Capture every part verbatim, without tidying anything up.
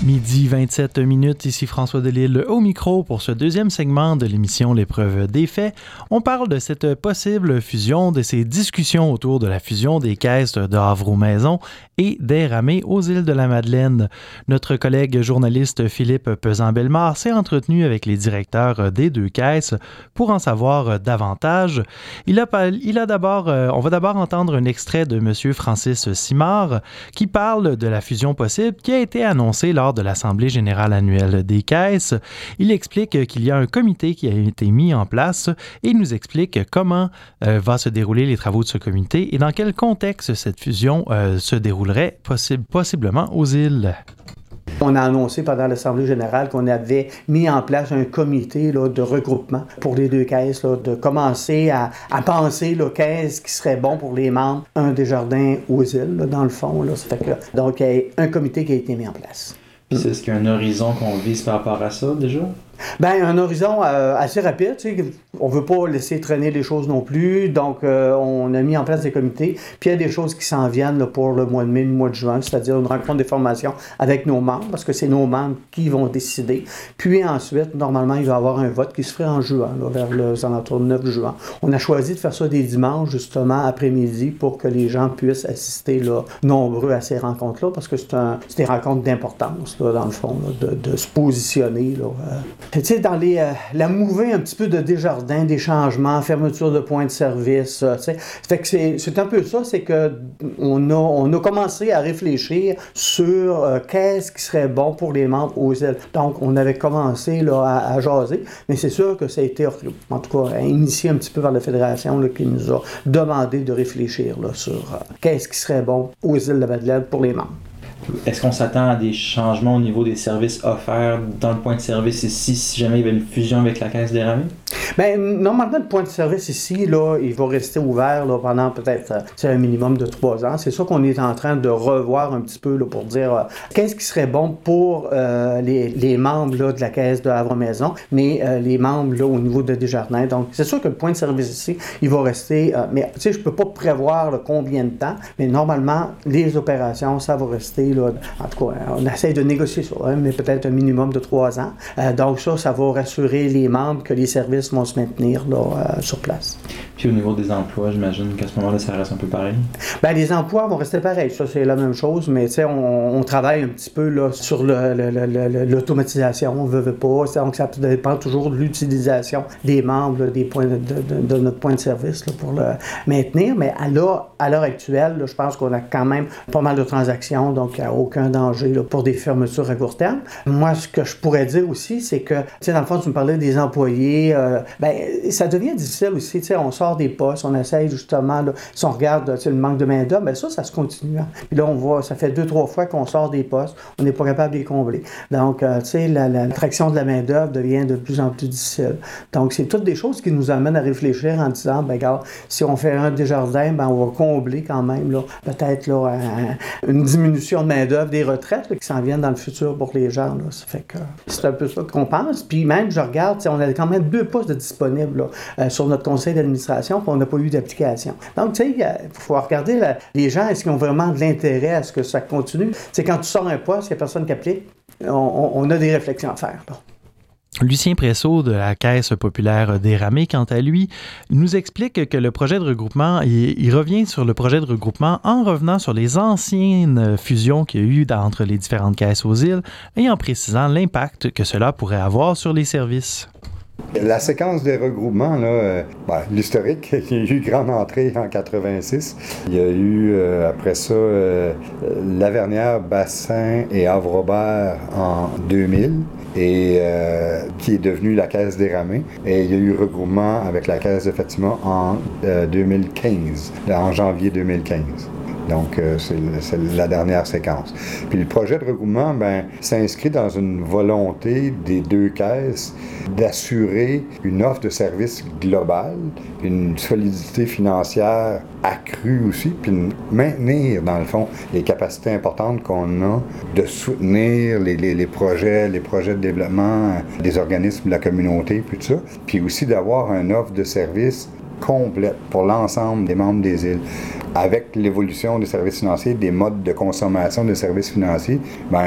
Midi vingt-sept minutes, ici François Delisle au micro pour ce deuxième segment de l'émission L'épreuve des faits. On parle de cette possible fusion, de ces discussions autour de la fusion des caisses de Havre-aux-Maisons et d'Air Amer aux îles de la Madeleine. Notre collègue journaliste Philippe Pesan-Bellemare s'est entretenu avec les directeurs des deux caisses pour en savoir davantage. Il a, il a d'abord, on va d'abord entendre un extrait de M. Francis Simard qui parle de la fusion possible qui a été annoncée lors de l'Assemblée générale annuelle des caisses. Il explique qu'il y a un comité qui a été mis en place et il nous explique comment euh, va se dérouler les travaux de ce comité et dans quel contexte cette fusion euh, se déroulerait possi- possiblement aux îles. On a annoncé pendant l'Assemblée générale qu'on avait mis en place un comité là, de regroupement pour les deux caisses, là, de commencer à, à penser là, qu'est-ce qui serait bon pour les membres, un Desjardins aux îles, là, dans le fond. Là, ça fait que, donc, il y a un comité qui a été mis en place. Puis est-ce qu'il y a un horizon qu'on vise par rapport à ça, déjà? Bien, un horizon euh, assez rapide. Tu sais, on ne veut pas laisser traîner les choses non plus. Donc, euh, on a mis en place des comités. Puis, il y a des choses qui s'en viennent là, pour le mois de mai, le mois de juin, c'est-à-dire une rencontre des formations avec nos membres, parce que c'est nos membres qui vont décider. Puis ensuite, normalement, il va y avoir un vote qui se ferait en juin, là, vers les alentours du neuf juin. On a choisi de faire ça des dimanches, justement, après-midi, pour que les gens puissent assister là, nombreux à ces rencontres-là, parce que c'est, un, c'est des rencontres d'importance, là, dans le fond, là, de, de se positionner, là, euh, tu sais, dans les, euh, la mouvée un petit peu de Desjardins, des changements, fermeture de points de service, euh, tu sais. Fait que c'est, c'est un peu ça, c'est que on a, on a commencé à réfléchir sur euh, qu'est-ce qui serait bon pour les membres aux îles. Donc, on avait commencé là, à, à jaser, mais c'est sûr que ça a été, en tout cas, initié un petit peu par la Fédération là, qui nous a demandé de réfléchir là, sur euh, qu'est-ce qui serait bon aux îles de la Madeleine pour les membres. Est-ce qu'on s'attend à des changements au niveau des services offerts dans le point de service ici, si jamais il y avait une fusion avec la Caisse d'Air Amer? Bien, normalement, le point de service ici, là, il va rester ouvert là, pendant peut-être euh, un minimum de trois ans. C'est ça qu'on est en train de revoir un petit peu là, pour dire euh, qu'est-ce qui serait bon pour euh, les, les membres là, de la Caisse de Havre-Maisons, mais euh, les membres là, au niveau de Desjardins. Donc, c'est sûr que le point de service ici, il va rester, euh, mais tu sais, je ne peux pas prévoir là, combien de temps, mais normalement, les opérations, ça va rester, là, en tout cas, on essaie de négocier ça, hein, mais peut-être un minimum de trois ans. Euh, donc ça, ça va rassurer les membres que les services vont se maintenir là, euh, sur place. Puis au niveau des emplois, j'imagine qu'à ce moment-là, ça reste un peu pareil? Bien, les emplois vont rester pareils. Ça, c'est la même chose, mais tu sais, on, on travaille un petit peu là, sur le, le, le, le, l'automatisation, on ne veut, veut pas. Donc, ça dépend toujours de l'utilisation des membres, là, des points de, de, de notre point de service là, pour le maintenir. Mais à l'heure, à l'heure actuelle, là, je pense qu'on a quand même pas mal de transactions, donc il n'y a aucun danger là, pour des fermetures à court terme. Moi, ce que je pourrais dire aussi, c'est que, tu sais, dans le fond, tu me parlais des employés, euh, ben, ça devient difficile aussi. Tu sais, on sort des postes, on essaye justement, là, si on regarde le manque de main-d'œuvre, bien ça, ça se continue. Hein. Puis là, on voit, ça fait deux, trois fois qu'on sort des postes, on n'est pas capable de les combler. Donc, euh, tu sais, la, la, l'attraction de la main-d'œuvre devient de plus en plus difficile. Donc, c'est toutes des choses qui nous amènent à réfléchir en disant, ben regarde, si on fait un Desjardins, ben on va combler quand même, là, peut-être là, un, une diminution de main-d'œuvre, des retraites là, qui s'en viennent dans le futur pour les gens. Là. Ça fait que c'est un peu ça qu'on pense. Puis même, je regarde, on a quand même deux postes de disponibles là, euh, sur notre conseil d'administration, puis on n'a pas eu d'application. Donc, tu sais, il faut regarder la, les gens, est-ce qu'ils ont vraiment de l'intérêt à ce que ça continue? C'est quand tu sors un poste, il n'y a personne qui applique, on, on, on a des réflexions à faire. Bon. Lucien Presso de la Caisse populaire d'Air Amer, quant à lui, nous explique que le projet de regroupement, il, il revient sur le projet de regroupement en revenant sur les anciennes fusions qu'il y a eu entre les différentes caisses aux îles et en précisant l'impact que cela pourrait avoir sur les services. La séquence des regroupements, là, euh, ben, l'historique, il y a eu grande entrée en quatre-vingt-six. Il y a eu, euh, après ça, euh, Lavernière, Bassin et Havre-Robert en deux mille, et euh, qui est devenue la Caisse d'Air Amer. Et il y a eu regroupement avec la Caisse de Fatima en euh, deux mille quinze, en janvier deux mille quinze. Donc, euh, c'est, c'est la dernière séquence. Puis le projet de regroupement, ben, s'inscrit dans une volonté des deux caisses d'assurer une offre de service globale, une solidité financière accrue aussi, puis maintenir, dans le fond, les capacités importantes qu'on a de soutenir les, les, les projets, les projets de développement des organismes de la communauté, puis tout ça. Puis aussi d'avoir une offre de service complète pour l'ensemble des membres des îles. Avec l'évolution des services financiers, des modes de consommation des services financiers, ben, pour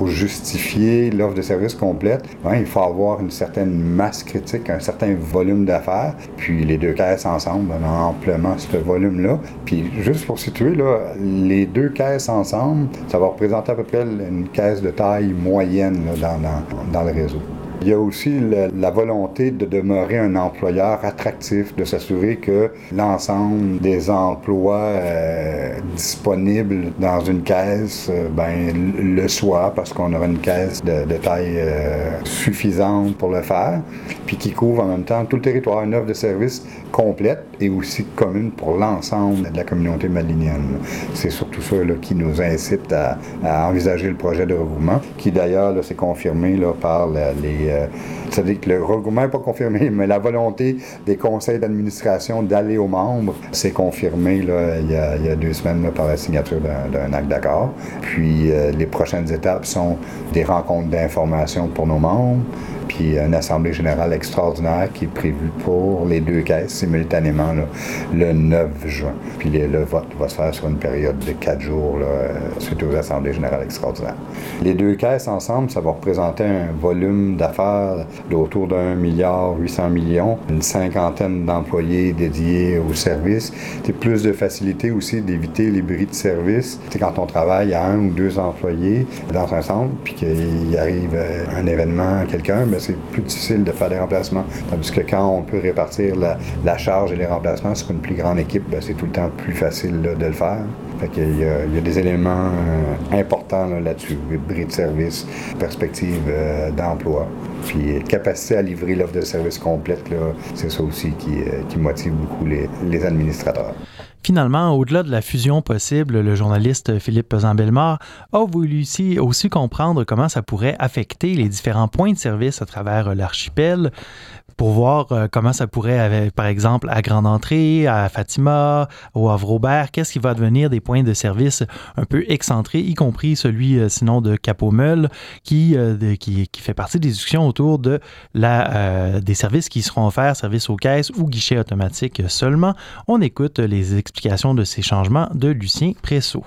pour justifier l'offre de service complète, ben, il faut avoir une certaine masse critique, un certain volume d'affaires. Puis les deux caisses ensemble, on a amplement ce volume-là. Puis juste pour situer, là, les deux caisses ensemble, ça va représenter à peu près une caisse de taille moyenne là, dans, dans, dans le réseau. Il y a aussi la, la volonté de demeurer un employeur attractif, de s'assurer que l'ensemble des emplois euh, disponibles dans une caisse euh, ben, le soient, parce qu'on aura une caisse de, de taille euh, suffisante pour le faire, puis qui couvre en même temps tout le territoire, une offre de service complète et aussi commune pour l'ensemble de la communauté malinienne. C'est surtout ça là, qui nous incite à, à envisager le projet de regroupement, qui d'ailleurs là, s'est confirmé là, par la, les... Euh, c'est-à-dire que le regroupement n'est pas confirmé, mais la volonté des conseils d'administration d'aller aux membres s'est confirmée là, il, y a, il y a deux semaines là, par la signature d'un, d'un acte d'accord. Puis euh, les prochaines étapes sont des rencontres d'information pour nos membres, puis une assemblée générale extraordinaire qui est prévue pour les deux caisses simultanément là, le neuf juin. Puis les, le vote va se faire sur une période de quatre jours là, suite aux assemblées générales extraordinaires. Les deux caisses ensemble, ça va représenter un volume d'affaires d'autour d'un milliard huit cents millions, une cinquantaine d'employés dédiés au service. C'est plus de facilité aussi d'éviter les bris de service. C'est quand on travaille à un ou deux employés dans un centre, puis qu'il arrive un événement à quelqu'un, mais c'est plus difficile de faire des remplacements. Tandis que quand on peut répartir la, la charge et les remplacements sur une plus grande équipe, ben c'est tout le temps plus facile là, de le faire. Fait qu'il y a, il y a des éléments euh, importants là, là-dessus. Bris de service, perspective euh, d'emploi, puis capacité à livrer l'offre de service complète, là, c'est ça aussi qui, euh, qui motive beaucoup les, les administrateurs. Finalement, au-delà de la fusion possible, le journaliste Philippe Pesant-Bellemare a voulu aussi, aussi comprendre comment ça pourrait affecter les différents points de service à travers l'archipel, pour voir euh, comment ça pourrait, avec, par exemple, à Grande Entrée, à Fatima, au Havre-Aubert, qu'est-ce qui va devenir des points de service un peu excentrés, y compris celui, euh, sinon, de Cap-aux-Meules, qui, euh, de, qui, qui fait partie des discussions autour de la, euh, des services qui seront offerts, services aux caisses ou guichets automatiques seulement. On écoute les explications de ces changements de Lucien Pressot.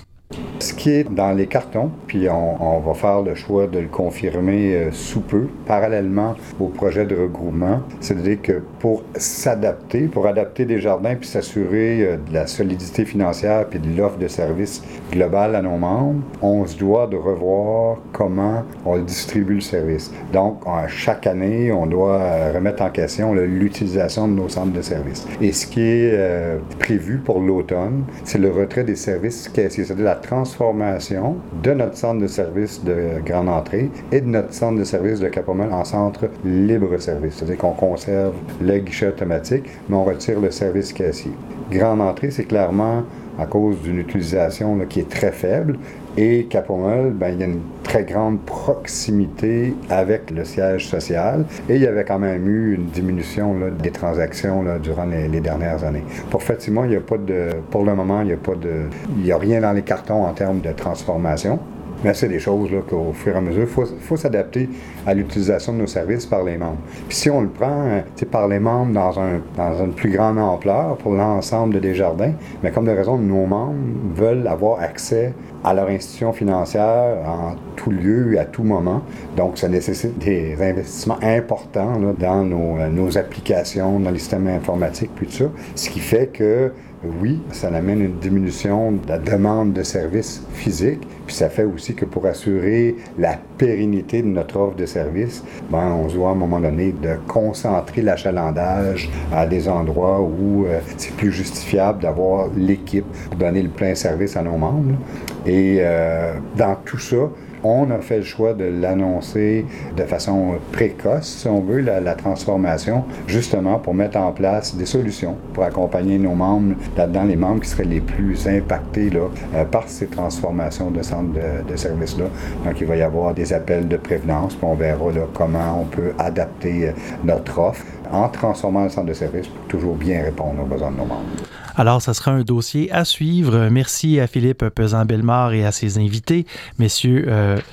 Ce qui est dans les cartons, puis on, on va faire le choix de le confirmer euh, sous peu, parallèlement au projet de regroupement, c'est-à-dire que pour s'adapter, pour adapter Desjardins puis s'assurer euh, de la solidité financière puis de l'offre de services globale à nos membres, on se doit de revoir comment on distribue le service. Donc, en, chaque année, on doit euh, remettre en question là, l'utilisation de nos centres de services. Et ce qui est euh, prévu pour l'automne, c'est le retrait des services caissiers, c'est-à-dire la transformation de notre centre de service de Grande Entrée et de notre centre de service de Cap-aux-Meules en centre libre-service. C'est-à-dire qu'on conserve le guichet automatique, mais on retire le service caissier. Grande Entrée, c'est clairement à cause d'une utilisation là, qui est très faible. Et Cap-aux-Meules, ben, il y a une très grande proximité avec le siège social. Et il y avait quand même eu une diminution là, des transactions là, durant les, les dernières années. Pour Fatima, il n'y a pas de, pour le moment, il n'y a pas de, il n'y a rien dans les cartons en termes de transformation. Mais c'est des choses là, qu'au fur et à mesure, il faut, faut s'adapter à l'utilisation de nos services par les membres. Puis si on le prend par les membres dans, un, dans une plus grande ampleur pour l'ensemble de Desjardins, mais comme de raison, nos membres veulent avoir accès à leur institution financière en tout lieu et à tout moment. Donc, ça nécessite des investissements importants là, dans nos, nos applications, dans les systèmes informatiques, puis tout ça. Ce qui fait que oui, ça amène une diminution de la demande de services physiques, puis ça fait aussi que pour assurer la pérennité de notre offre de services, ben, on se doit à un moment donné de concentrer l'achalandage à des endroits où euh, c'est plus justifiable d'avoir l'équipe pour donner le plein service à nos membres. Et euh, dans tout ça, on a fait le choix de l'annoncer de façon précoce, si on veut, la, la transformation, justement pour mettre en place des solutions pour accompagner nos membres, là-dedans les membres qui seraient les plus impactés là, euh, par ces transformations de centres de, de services-là. Donc, il va y avoir des appels de prévenance, puis on verra là, comment on peut adapter notre offre en transformant le centre de service pour toujours bien répondre aux besoins de nos membres. Alors, ça sera un dossier à suivre. Merci à Philippe Pesant-Bellemare et à ses invités, messieurs euh,